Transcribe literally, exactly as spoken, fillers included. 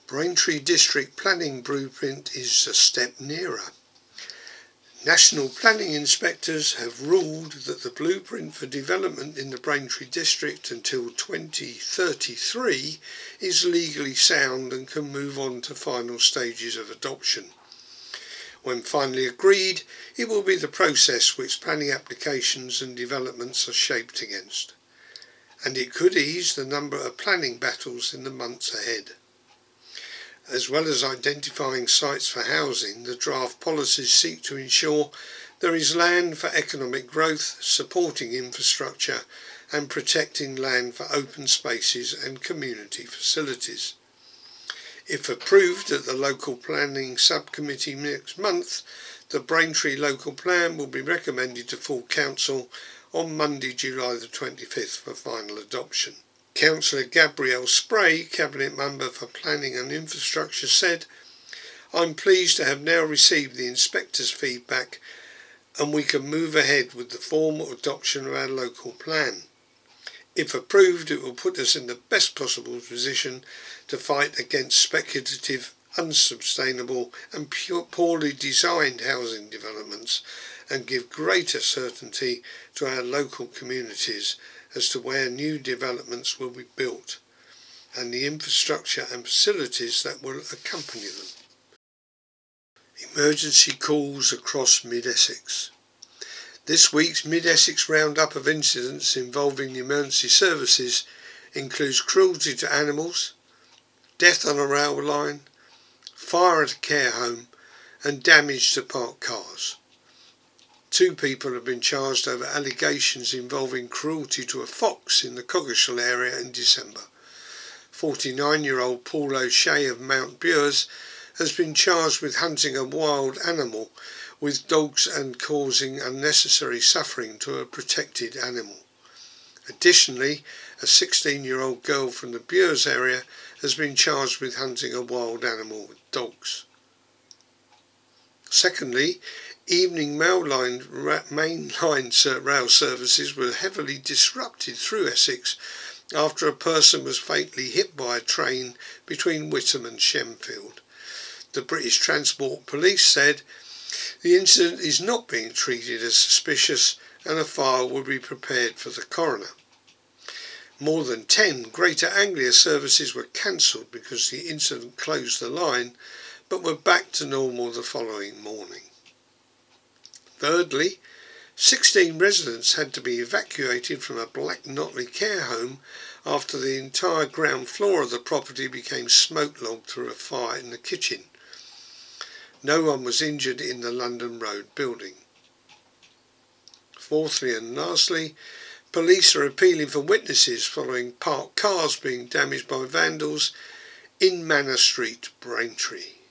Braintree District Planning Blueprint is a step nearer. National planning inspectors have ruled that the blueprint for development in the Braintree District until twenty thirty-three is legally sound and can move on to final stages of adoption. When finally agreed, it will be the process which planning applications and developments are shaped against, and it could ease the number of planning battles in the months ahead. As well as identifying sites for housing, the draft policies seek to ensure there is land for economic growth, supporting infrastructure and protecting land for open spaces and community facilities. If approved at the Local Planning Subcommittee next month, the Braintree Local Plan will be recommended to full council on Monday, July the twenty-fifth for final adoption. Councillor Gabrielle Spray, Cabinet Member for Planning and Infrastructure, said, "I'm pleased to have now received the inspector's feedback and we can move ahead with the formal adoption of our local plan. If approved, it will put us in the best possible position to fight against speculative, unsustainable and pure, poorly designed housing developments and give greater certainty to our local communities as to where new developments will be built and the infrastructure and facilities that will accompany them." Emergency calls across Mid-Essex. This week's Mid-Essex roundup of incidents involving the emergency services includes cruelty to animals, death on a rail line, fire at a care home and damage to parked cars. Two people have been charged over allegations involving cruelty to a fox in the Coggeshall area in December. forty-nine-year-old Paul O'Shea of Mount Bures has been charged with hunting a wild animal with dogs and causing unnecessary suffering to a protected animal. Additionally, a sixteen-year-old girl from the Bures area has been charged with hunting a wild animal with dogs. Secondly, evening mail line, main line rail services were heavily disrupted through Essex after a person was fatally hit by a train between Witham and Shenfield. The British Transport Police said the incident is not being treated as suspicious and a file will be prepared for the coroner. More than ten Greater Anglia services were cancelled because the incident closed the line, but were back to normal the following morning. Thirdly, sixteen residents had to be evacuated from a Black Notley care home after the entire ground floor of the property became smoke-logged through a fire in the kitchen. No one was injured in the London Road building. Fourthly and lastly, police are appealing for witnesses following parked cars being damaged by vandals in Manor Street, Braintree.